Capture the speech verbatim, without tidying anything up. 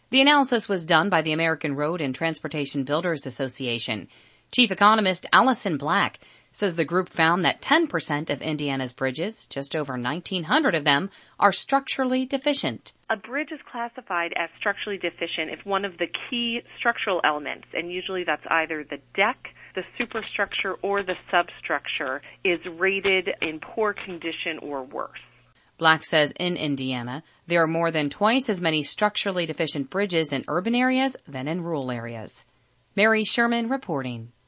The analysis was done by the American Road and Transportation Builders Association. Chief economist Allison Black says the group found that ten percent of Indiana's bridges, just over nineteen hundred of them, are structurally deficient. A bridge is classified as structurally deficient if one of the key structural elements, and usually that's either the deck, the superstructure, or the substructure, is rated in poor condition or worse. Black says in Indiana, there are more than twice as many structurally deficient bridges in urban areas than in rural areas. Mary Sherman reporting.